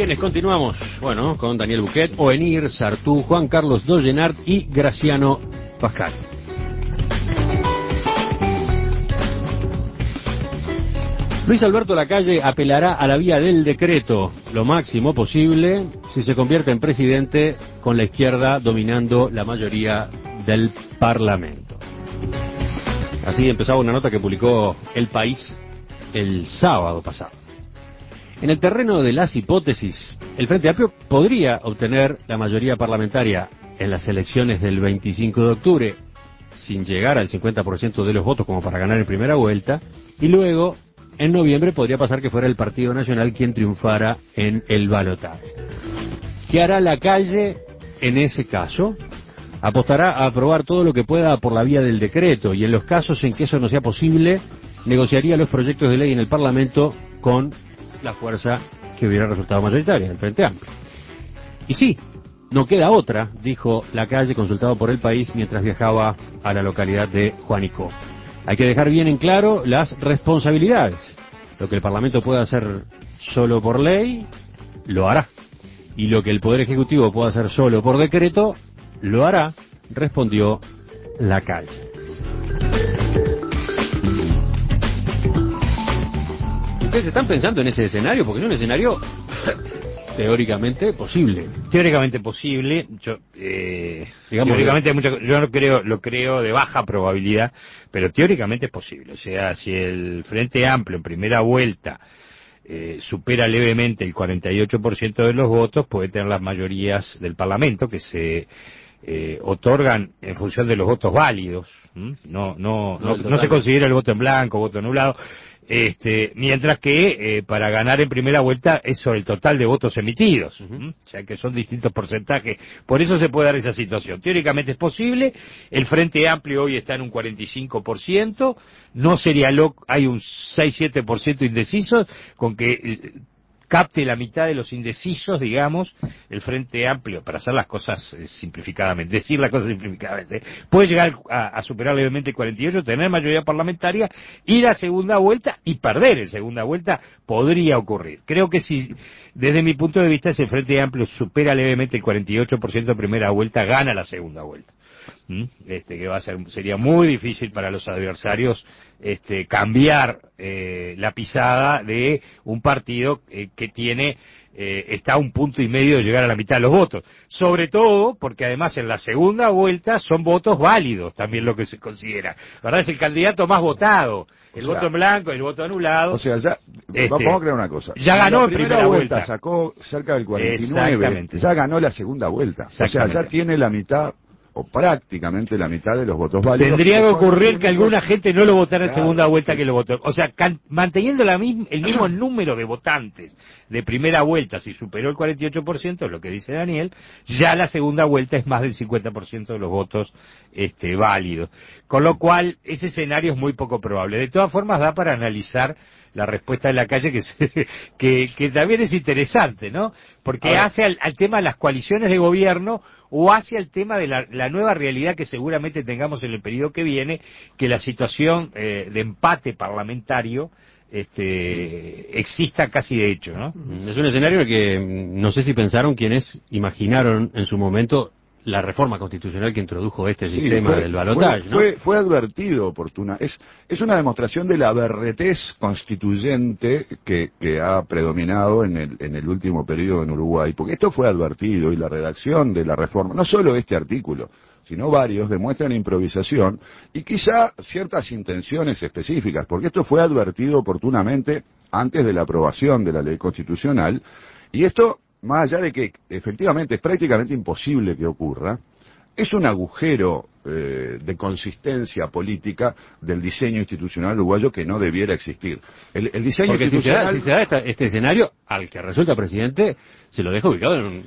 ¿Quiénes continuamos? Bueno, con Daniel Buquet, Oenir Sartú, Juan Carlos Dollenart y Graciano Pascal. Luis Alberto Lacalle apelará a la vía del decreto lo máximo posible si se convierte en presidente con la izquierda dominando la mayoría del Parlamento. Así empezaba una nota que publicó El País el sábado pasado. En el terreno de las hipótesis, el Frente Amplio podría obtener la mayoría parlamentaria en las elecciones del 25 de octubre, sin llegar al 50% de los votos como para ganar en primera vuelta, y luego, en noviembre, podría pasar que fuera el Partido Nacional quien triunfara en el balotaje. ¿Qué hará Lacalle en ese caso? Apostará a aprobar todo lo que pueda por la vía del decreto, y en los casos en que eso no sea posible, negociaría los proyectos de ley en el Parlamento con la fuerza que hubiera resultado mayoritaria, el Frente Amplio. Y sí, no queda otra, dijo Lacalle, consultado por El País mientras viajaba a la localidad de Juanico. Hay que dejar bien en claro las responsabilidades. Lo que el Parlamento pueda hacer solo por ley, lo hará. Y lo que el Poder Ejecutivo pueda hacer solo por decreto, lo hará, respondió Lacalle. ¿Ustedes están pensando en ese escenario? Porque es un escenario teóricamente posible. Teóricamente posible, teóricamente yo no creo, lo creo de baja probabilidad, pero teóricamente es posible. O sea, si el Frente Amplio en primera vuelta supera levemente el 48% de los votos, puede tener las mayorías del Parlamento que se otorgan en función de los votos válidos. No se considera el voto en blanco, voto anulado. Mientras que para ganar en primera vuelta es sobre el total de votos emitidos, o sea que son distintos porcentajes, por eso se puede dar esa situación. Teóricamente es posible, el Frente Amplio hoy está en un 45%, no sería hay un 6-7% indecisos, con que capte la mitad de los indecisos, digamos, el Frente Amplio, para hacer las cosas simplificadamente, decir las cosas simplificadamente, puede llegar a superar levemente el 48, tener mayoría parlamentaria, ir a segunda vuelta y perder en segunda vuelta podría ocurrir. Creo que si, desde mi punto de vista, si el Frente Amplio supera levemente el 48% en primera vuelta, gana la segunda vuelta. Que sería muy difícil para los adversarios cambiar la pisada de un partido que tiene está a 1,5 puntos de llegar a la mitad de los votos, sobre todo porque además en la segunda vuelta son votos válidos, también lo que se considera, ¿verdad? Es el candidato más votado, el voto en blanco, el voto anulado. O sea, ya vamos a creer una cosa, ya ganó en primera vuelta, sacó cerca del 49, ya ganó la segunda vuelta, o sea, ya tiene la mitad o prácticamente la mitad de los votos válidos. Tendría que ocurrir que alguna gente no lo votara en segunda vuelta que lo votó. O sea, manteniendo el mismo número de votantes de primera vuelta, si superó el 48%, lo que dice Daniel, ya la segunda vuelta es más del 50% de los votos válidos. Con lo cual, ese escenario es muy poco probable. De todas formas, da para analizar la respuesta de Lacalle que también es interesante, ¿no? Porque hace al tema de las coaliciones de gobierno o hacia el tema de la nueva realidad que seguramente tengamos en el periodo que viene, que la situación de empate parlamentario exista casi de hecho, ¿no? Es un escenario que no sé si pensaron quienes imaginaron en su momento la reforma constitucional que introdujo sistema del balotaje, ¿no? Fue advertido oportuna. Es una demostración de la berretez constituyente que ha predominado en el último periodo en Uruguay, porque esto fue advertido y la redacción de la reforma, no solo este artículo, sino varios, demuestran improvisación y quizá ciertas intenciones específicas, porque esto fue advertido oportunamente antes de la aprobación de la ley constitucional, y esto, más allá de que efectivamente es prácticamente imposible que ocurra, es un agujero de consistencia política del diseño institucional uruguayo que no debiera existir. El diseño porque institucional... si se da este escenario, al que resulta presidente, se lo deja ubicado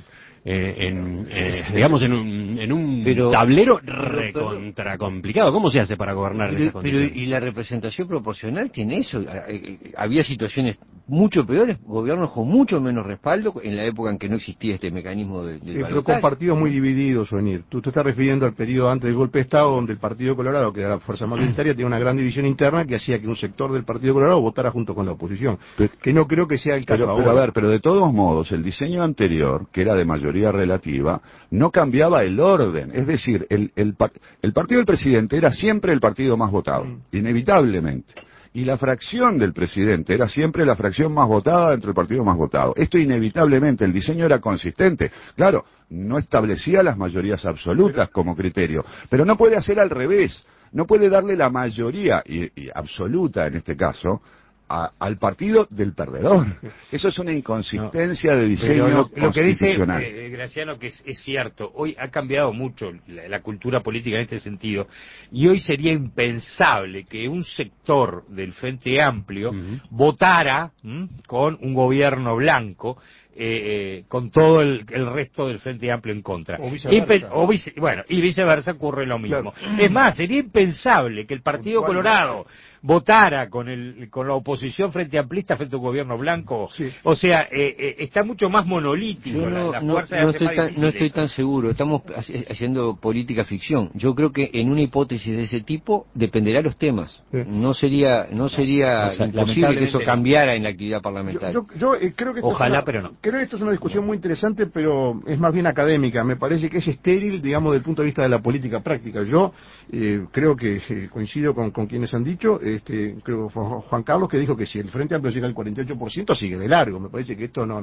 digamos, en un tablero recontra complicado. ¿Cómo se hace para gobernar en esas condiciones? Y la representación proporcional tiene eso. Había situaciones mucho peores, gobiernos con mucho menos respaldo en la época en que no existía este mecanismo del pero con partidos muy divididos, Ovenir. Tú te estás refiriendo al periodo antes del golpe de Estado, donde el Partido Colorado, que era la fuerza mayoritaria, tenía una gran división interna que hacía que un sector del Partido Colorado votara junto con la oposición. Que no creo que sea el caso ahora. Pero a ver, pero de todos modos, el diseño anterior, que era de mayoría relativa, no cambiaba el orden. Es decir, el partido del presidente era siempre el partido más votado, inevitablemente. Y la fracción del presidente era siempre la fracción más votada dentro del partido más votado. Esto inevitablemente, el diseño era consistente. Claro, no establecía las mayorías absolutas como criterio, pero no puede hacer al revés. No puede darle la mayoría, y absoluta en este caso, al partido del perdedor. Eso es una inconsistencia de diseño lo que dice Graciano, que es cierto. Hoy ha cambiado mucho la cultura política en este sentido, y hoy sería impensable que un sector del Frente Amplio votara con un gobierno blanco, con todo el resto del Frente Amplio en contra. O viceversa. Y viceversa ocurre lo mismo. Claro. Es más, sería impensable que el Partido Colorado votara con la oposición frente amplista frente a un gobierno blanco. Sí. O sea, está mucho más monolítico. Yo no estoy tan seguro. Estamos haciendo política ficción. Yo creo que en una hipótesis de ese tipo dependerá de los temas. Sí. No sería imposible que eso cambiara en la actividad parlamentaria. Yo creo que ojalá, pero no. Creo que esto es una discusión muy interesante, pero es más bien académica. Me parece que es estéril, digamos, desde el punto de vista de la política práctica. Yo creo que coincido con quienes han dicho. Creo que fue Juan Carlos que dijo que si el Frente Amplio llega al 48% sigue de largo. Me parece que esto no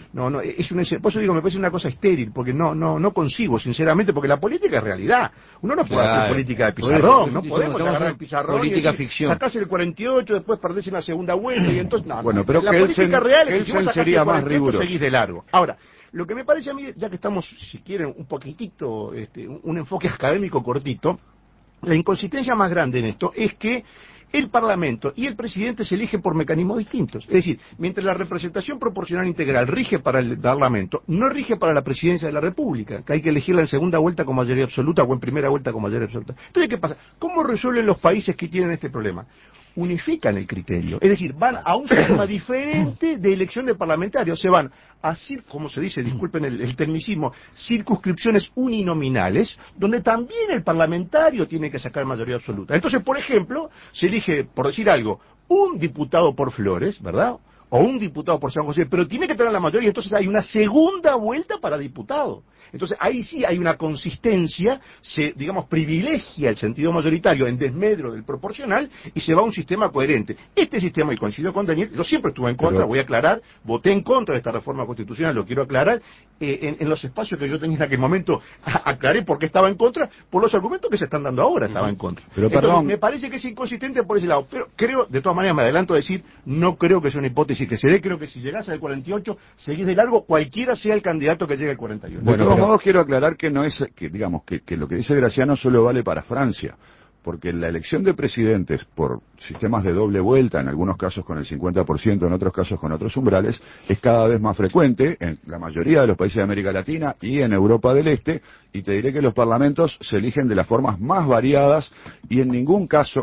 por eso digo, me parece una cosa estéril, porque no consigo, sinceramente, porque la política es realidad. Uno no puede hacer política de pizarrón, no podemos agarrar el pizarrón política y decir, ficción. Sacás el 48, después perdés en la segunda vuelta y entonces bueno, pero la que política real es que si vos sacaste sería el 48 más riguroso. seguís de largo. Ahora, lo que me parece a mí, ya que estamos, si quieren, un poquitito, un enfoque académico cortito, la inconsistencia más grande en esto es que el Parlamento y el presidente se eligen por mecanismos distintos. Es decir, mientras la representación proporcional integral rige para el Parlamento, no rige para la presidencia de la República, que hay que elegirla en segunda vuelta con mayoría absoluta o en primera vuelta con mayoría absoluta. Entonces, ¿qué pasa? ¿Cómo resuelven los países que tienen este problema? Unifican el criterio, es decir, van a un sistema diferente de elección de parlamentarios, se van a, como se dice, disculpen el tecnicismo, circunscripciones uninominales, donde también el parlamentario tiene que sacar mayoría absoluta. Entonces, por ejemplo, se elige, por decir algo, un diputado por Flores, ¿verdad?, o un diputado por San José, pero tiene que tener la mayoría, entonces hay una segunda vuelta para diputado. Entonces ahí sí hay una consistencia, se, digamos, privilegia el sentido mayoritario en desmedro del proporcional y se va a un sistema coherente. Este sistema, y coincido con Daniel, yo siempre estuve en contra, voy a aclarar, voté en contra de esta reforma constitucional, lo quiero aclarar, en los espacios que yo tenía en aquel momento, aclaré por qué estaba en contra, por los argumentos que se están dando ahora estaba en contra. Pero entonces, perdón, me parece que es inconsistente por ese lado, pero creo, de todas maneras me adelanto a decir, no creo que sea una hipótesis que se dé, creo que si llegase al 48, seguís de largo, cualquiera sea el candidato que llegue al 48. Bueno, de todos modos quiero aclarar que no es, que digamos, que lo que dice Graciano solo vale para Francia, porque la elección de presidentes por sistemas de doble vuelta, en algunos casos con el 50%, en otros casos con otros umbrales, es cada vez más frecuente en la mayoría de los países de América Latina y en Europa del Este, y te diré que los parlamentos se eligen de las formas más variadas y en ningún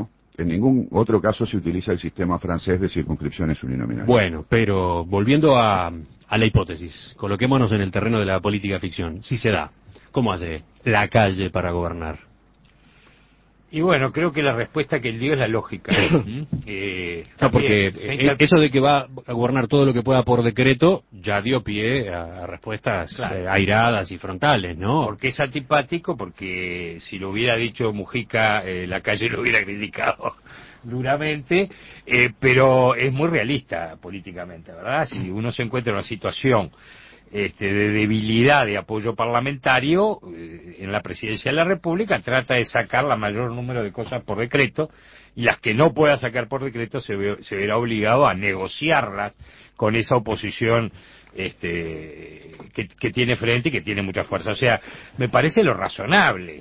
otro caso se utiliza el sistema francés de circunscripciones uninominales. Bueno, pero volviendo a la hipótesis, coloquémonos en el terreno de la política ficción. Si se da, ¿cómo hace la calle para gobernar? Y bueno, creo que la respuesta que él dio es la lógica. Porque eso de que va a gobernar todo lo que pueda por decreto ya dio pie a respuestas airadas y frontales, ¿no? Porque es antipático, porque si lo hubiera dicho Mujica, la calle lo hubiera criticado duramente, pero es muy realista políticamente, ¿verdad? Si uno se encuentra en una situación de debilidad de apoyo parlamentario en la presidencia de la República, trata de sacar la mayor número de cosas por decreto, y las que no pueda sacar por decreto se verá obligado a negociarlas con esa oposición que tiene frente y que tiene mucha fuerza. O sea, me parece lo razonable,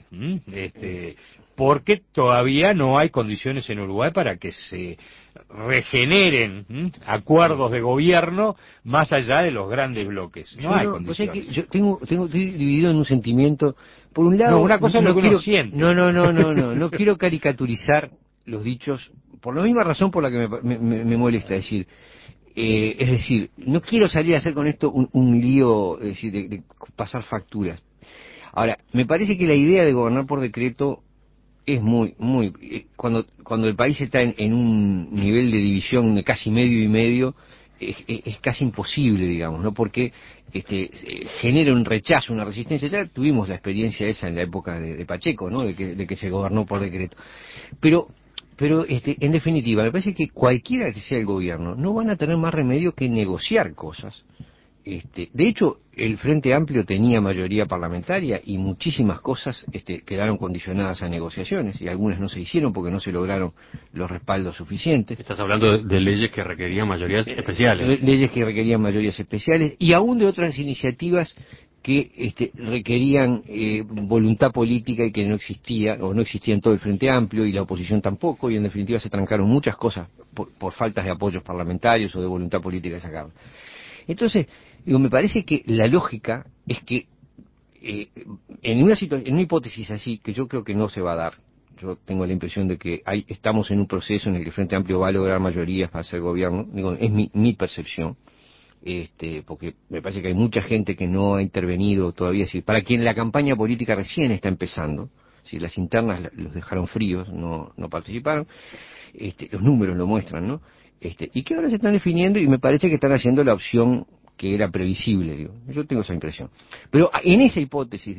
porque todavía no hay condiciones en Uruguay para que se regeneren acuerdos de gobierno más allá de los grandes bloques. No hay condiciones. Yo estoy dividido en un sentimiento. Por un lado, No, una cosa es lo que uno siente. No quiero caricaturizar los dichos por la misma razón por la que me molesta, es decir, no quiero salir a hacer con esto un lío, es decir, de pasar facturas. Ahora, me parece que la idea de gobernar por decreto es cuando el país está en un nivel de división de casi medio y medio, es casi imposible, digamos, ¿no? Porque genera un rechazo, una resistencia. Ya tuvimos la experiencia esa en la época de Pacheco, ¿no? De que se gobernó por decreto. Pero en definitiva, me parece que cualquiera que sea el gobierno no van a tener más remedio que negociar cosas. De hecho, el Frente Amplio tenía mayoría parlamentaria y muchísimas cosas quedaron condicionadas a negociaciones y algunas no se hicieron porque no se lograron los respaldos suficientes. Estás hablando de leyes que requerían mayorías especiales. Leyes que requerían mayorías especiales y aún de otras iniciativas que requerían voluntad política y que no existía en todo el Frente Amplio y la oposición tampoco, y en definitiva se trancaron muchas cosas por faltas de apoyos parlamentarios o de voluntad política de sacarlo. Entonces, me parece que la lógica es que en una hipótesis así, que yo creo que no se va a dar, yo tengo la impresión de que estamos en un proceso en el que el Frente Amplio va a lograr mayorías para hacer gobierno, es mi percepción, porque me parece que hay mucha gente que no ha intervenido todavía, es decir, para quien la campaña política recién está empezando, si las internas los dejaron fríos, no participaron, los números lo muestran, ¿no? Y que ahora se están definiendo y me parece que están haciendo la opción que era previsible, digo. Yo tengo esa impresión. Pero en esa hipótesis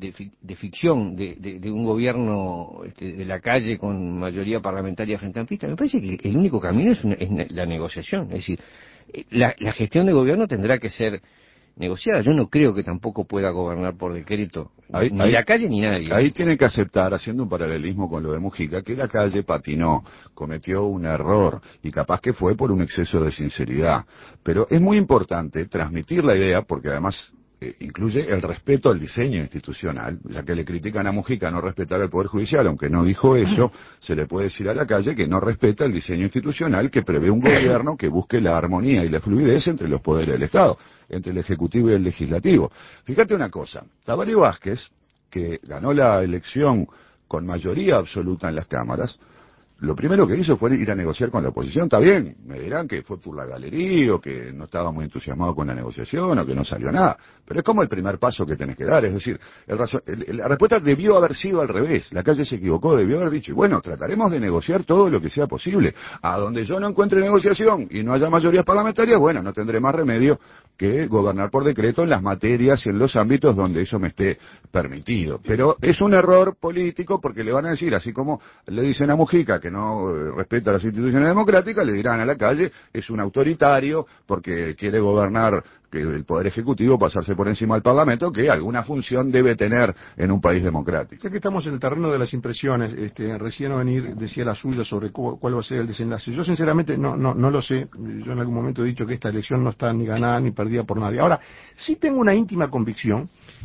de ficción de un gobierno de la calle con mayoría parlamentaria frente amplista, me parece que el único camino es la negociación. Es decir, la gestión de gobierno tendrá que ser negociada. Yo no creo que tampoco pueda gobernar por decreto ni la calle ni nadie. Ahí tienen que aceptar, haciendo un paralelismo con lo de Mujica, que la calle patinó, cometió un error y capaz que fue por un exceso de sinceridad. Pero es muy importante transmitir la idea, porque además incluye el respeto al diseño institucional, ya que le critican a Mujica no respetar el Poder Judicial, aunque no dijo eso, se le puede decir a la calle que no respeta el diseño institucional que prevé un gobierno que busque la armonía y la fluidez entre los poderes del Estado, entre el Ejecutivo y el Legislativo. Fíjate una cosa, Tabaré Vázquez, que ganó la elección con mayoría absoluta en las cámaras, lo primero que hizo fue ir a negociar con la oposición. Está bien, me dirán que fue por la galería o que no estaba muy entusiasmado con la negociación o que no salió nada, pero es como el primer paso que tenés que dar. Es decir, la respuesta debió haber sido al revés. La calle se equivocó, debió haber dicho, y bueno, trataremos de negociar todo lo que sea posible. A donde yo no encuentre negociación y no haya mayorías parlamentarias, bueno, no tendré más remedio que gobernar por decreto en las materias y en los ámbitos donde eso me esté permitido. Pero es un error político porque le van a decir, así como le dicen a Mujica que no respeta las instituciones democráticas, le dirán a la calle, es un autoritario porque quiere gobernar que el Poder Ejecutivo, pasarse por encima del Parlamento, que alguna función debe tener en un país democrático. Ya que estamos en el terreno de las impresiones, recién Ovenir decía la suya sobre cuál va a ser el desenlace. Yo sinceramente no lo sé. Yo en algún momento he dicho que esta elección no está ni ganada ni perdida por nadie. Ahora, sí tengo una íntima convicción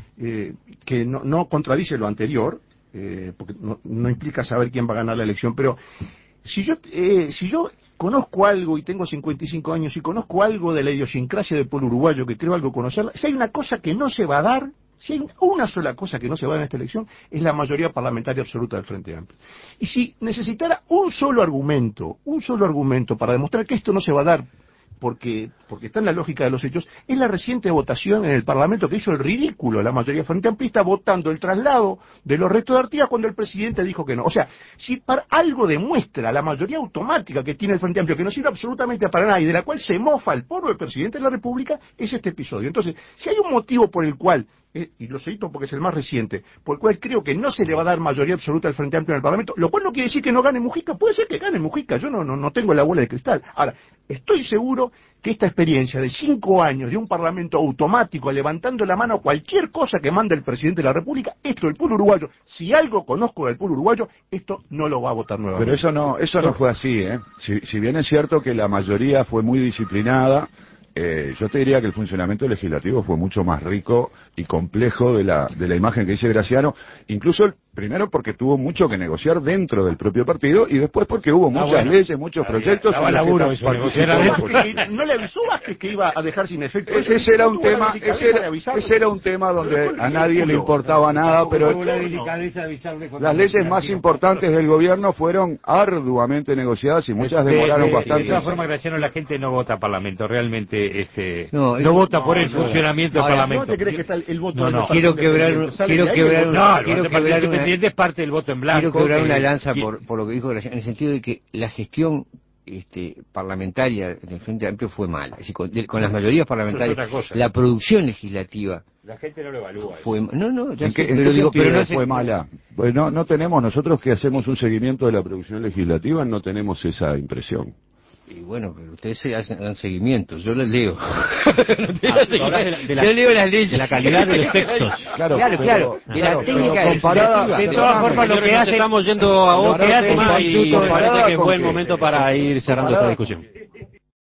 que no contradice lo anterior, porque no implica saber quién va a ganar la elección, pero si yo conozco algo y tengo 55 años y conozco algo de la idiosincrasia del pueblo uruguayo, que creo algo conocerla, si hay una cosa que no se va a dar, si hay una sola cosa que no se va a dar en esta elección, es la mayoría parlamentaria absoluta del Frente Amplio. Y si necesitara un solo argumento para demostrar que esto no se va a dar, porque está en la lógica de los hechos, es la reciente votación en el Parlamento que hizo el ridículo la mayoría frente amplista votando el traslado de los restos de Artigas cuando el presidente dijo que no. O sea, si para algo demuestra la mayoría automática que tiene el Frente Amplio, que no sirve absolutamente para nada y de la cual se mofa el pueblo del presidente de la República, es este episodio. Entonces, si hay un motivo por el cual, y lo cito porque es el más reciente, por el cual creo que no se le va a dar mayoría absoluta al Frente Amplio en el Parlamento, lo cual no quiere decir que no gane Mujica, puede ser que gane Mujica, yo no tengo la bola de cristal. Ahora, estoy seguro que esta experiencia de 5 años de un Parlamento automático levantando la mano a cualquier cosa que manda el presidente de la República, esto el pueblo uruguayo, si algo conozco del pueblo uruguayo, esto no lo va a votar nuevamente. Pero eso no fue así, ¿eh? Si bien es cierto que la mayoría fue muy disciplinada, yo te diría que el funcionamiento legislativo fue mucho más rico y complejo de la imagen que dice Graciano, incluso primero porque tuvo mucho que negociar dentro del propio partido y después porque hubo muchas leyes, muchos proyectos. ¿No le avisó Vázquez que iba a dejar sin efecto? Ese era un tema donde a nadie le importaba nada, pero las leyes más importantes del gobierno fueron arduamente negociadas y muchas demoraron bastante. De todas formas, Graciano, la gente no vota Parlamento, realmente no vota por el funcionamiento del Parlamento. ¿No te crees que está el voto? Quiero quebrar independiente es parte del voto en blanco. Quiero quebrar una lanza por lo que dijo Graciano, en el sentido de que la gestión parlamentaria del Frente Amplio fue mala. Es decir, con las mayorías parlamentarias, la producción legislativa. La gente no lo evalúa. ¿En qué sentido fue mala? Pues no tenemos, nosotros que hacemos un seguimiento de la producción legislativa, no tenemos esa impresión. Y bueno, pero ustedes dan seguimientos, yo los leo. Yo leo las leyes. De la calidad de los textos. Claro. De la técnica comparada. De todas formas, lo que hace, estamos yendo a otro tema y parece parece que es buen momento para ir cerrando esta discusión.